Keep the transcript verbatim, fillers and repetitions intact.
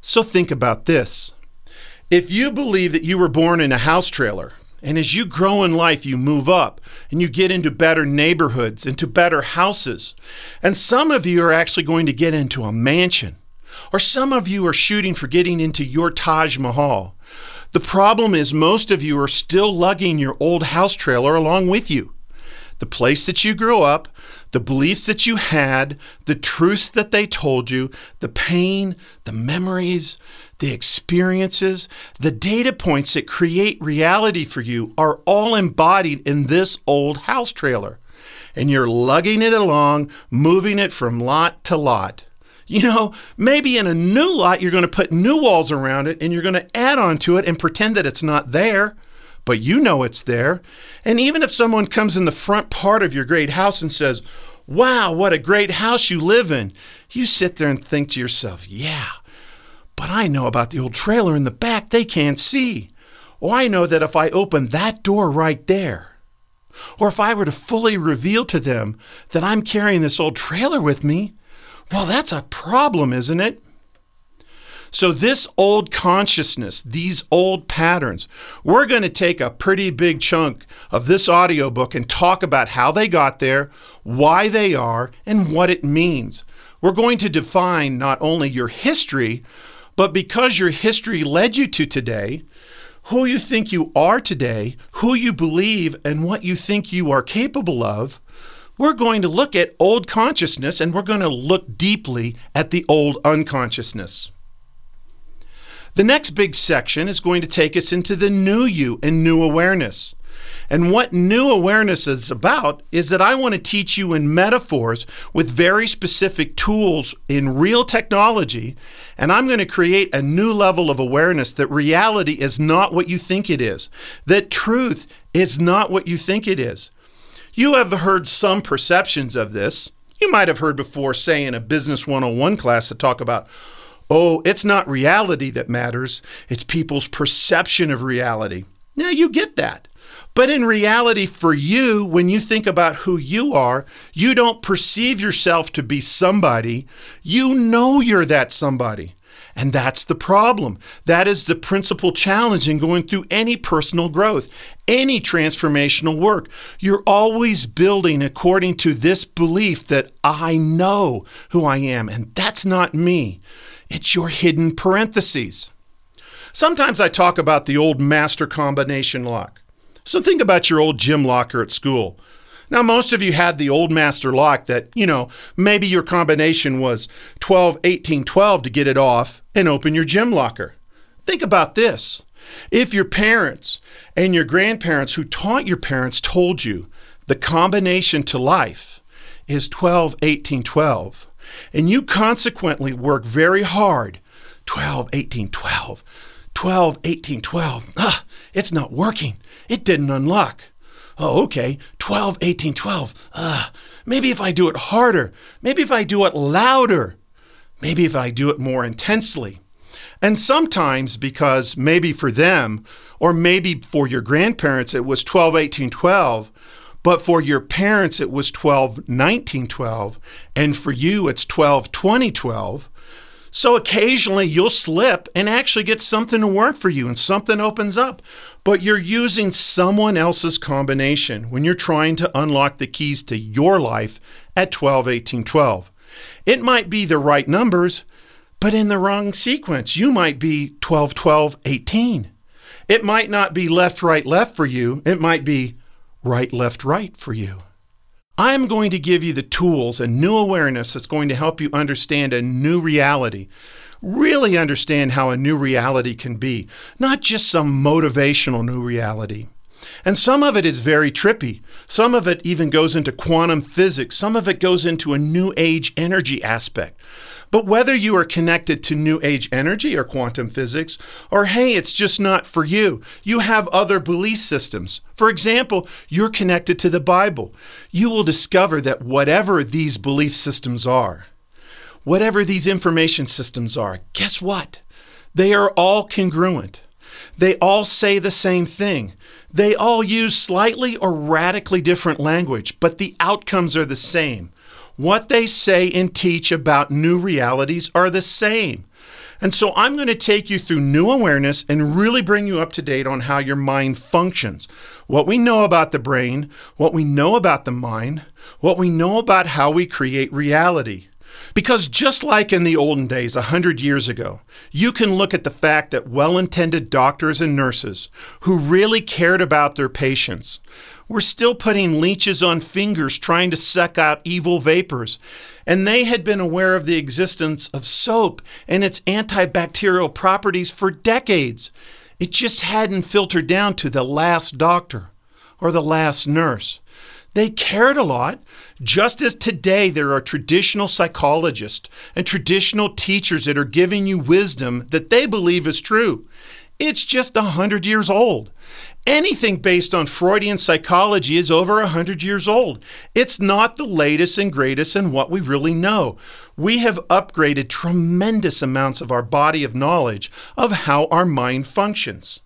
So think about this. If you believe that you were born in a house trailer, and as you grow in life, you move up and you get into better neighborhoods, into better houses, and some of you are actually going to get into a mansion, or some of you are shooting for getting into your Taj Mahal. The problem is most of you are still lugging your old house trailer along with you. The place that you grew up, the beliefs that you had, the truths that they told you, the pain, the memories, the experiences, the data points that create reality for you are all embodied in this old house trailer. And you're lugging it along, moving it from lot to lot. You know, maybe in a new lot, you're going to put new walls around it and you're going to add on to it and pretend that it's not there. But you know it's there. And even if someone comes in the front part of your great house and says, wow, what a great house you live in, you sit there and think to yourself, yeah, but I know about the old trailer in the back they can't see. Or I know that if I open that door right there, or if I were to fully reveal to them that I'm carrying this old trailer with me, well, that's a problem, isn't it? So this old consciousness, these old patterns, we're going to take a pretty big chunk of this audiobook and talk about how they got there, why they are, and what it means. We're going to define not only your history, but because your history led you to today, who you think you are today, who you believe, and what you think you are capable of, we're going to look at old consciousness and we're going to look deeply at the old unconsciousness. The next big section is going to take us into the new you and new awareness. And what new awareness is about is that I want to teach you in metaphors with very specific tools in real technology, and I'm going to create a new level of awareness that reality is not what you think it is, that truth is not what you think it is. You have heard some perceptions of this. You might have heard before, say, in a Business one oh one class to talk about, oh, it's not reality that matters, it's people's perception of reality. Now, you get that. But in reality, for you, when you think about who you are, you don't perceive yourself to be somebody. You know you're that somebody. And that's the problem. That is the principal challenge in going through any personal growth, any transformational work. You're always building according to this belief that I know who I am, and that's not me. It's your hidden parentheses. Sometimes I talk about the old master combination lock. So think about your old gym locker at school. Now, most of you had the old master lock that, you know, maybe your combination was twelve, eighteen, twelve to get it off and open your gym locker. Think about this. If your parents and your grandparents who taught your parents told you the combination to life is twelve, eighteen, twelve, and you consequently work very hard, twelve, eighteen, twelve, twelve, eighteen, twelve, ah, it's not working. It didn't unlock. Oh, okay, twelve, eighteen, twelve. Uh, maybe if I do it harder, maybe if I do it louder, maybe if I do it more intensely. And sometimes because maybe for them, or maybe for your grandparents, it was twelve, eighteen, twelve, but for your parents, it was twelve, nineteen, twelve, and for you, it's twelve, twenty, twelve. So occasionally you'll slip and actually get something to work for you and something opens up. But you're using someone else's combination when you're trying to unlock the keys to your life at twelve, eighteen, twelve. It might be the right numbers, but in the wrong sequence. You might be twelve, twelve, eighteen. It might not be left, right, left for you. It might be right, left, right for you. I'm going to give you the tools and new awareness that's going to help you understand a new reality. Really understand how a new reality can be, not just some motivational new reality. And some of it is very trippy. Some of it even goes into quantum physics. Some of it goes into a new age energy aspect. But whether you are connected to new age energy or quantum physics, or hey, it's just not for you, you have other belief systems. For example, you're connected to the Bible. You will discover that whatever these belief systems are, whatever these information systems are, guess what? They are all congruent. They all say the same thing. They all use slightly or radically different language, but the outcomes are the same. What they say and teach about new realities are the same. And so I'm going to take you through new awareness and really bring you up to date on how your mind functions, what we know about the brain, what we know about the mind, what we know about how we create reality. Because just like in the olden days, a hundred years ago, you can look at the fact that well-intended doctors and nurses who really cared about their patients were still putting leeches on fingers trying to suck out evil vapors. And they had been aware of the existence of soap and its antibacterial properties for decades. It just hadn't filtered down to the last doctor or the last nurse. They cared a lot, just as today there are traditional psychologists and traditional teachers that are giving you wisdom that they believe is true. It's just a hundred years old. Anything based on Freudian psychology is over a hundred years old. It's not the latest and greatest in what we really know. We have upgraded tremendous amounts of our body of knowledge of how our mind functions.